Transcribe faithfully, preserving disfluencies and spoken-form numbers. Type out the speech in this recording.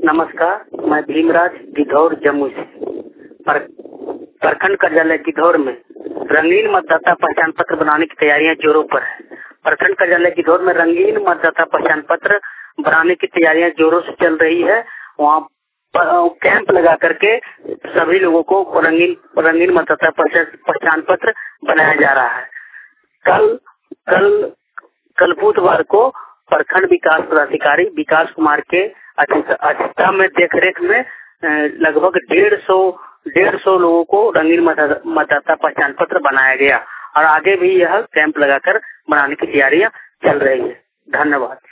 नमस्कार, मैं भीमराज गिद्धौर जम्मू से। पर, प्रखंड कार्यालय गिद्धौर में रंगीन मतदाता पहचान पत्र बनाने की तैयारियां जोरों पर है। प्रखंड कार्यालय गिद्धौर में रंगीन मतदाता पहचान पत्र बनाने की तैयारियां जोरों से चल रही है। वहाँ कैंप लगा करके सभी लोगों को रंगीन रंगीन मतदाता पहचान पत्र बनाया जा रहा है। कल कल कल बुधवार को प्रखंड विकास पदाधिकारी विकास कुमार के अध्यक्षता में देखरेख में लगभग डेढ़ सौ डेढ़ सौ लोगों को रंगीन मतदाता पहचान पत्र बनाया गया और आगे भी यह कैंप लगाकर बनाने की तैयारियां चल रही है। धन्यवाद।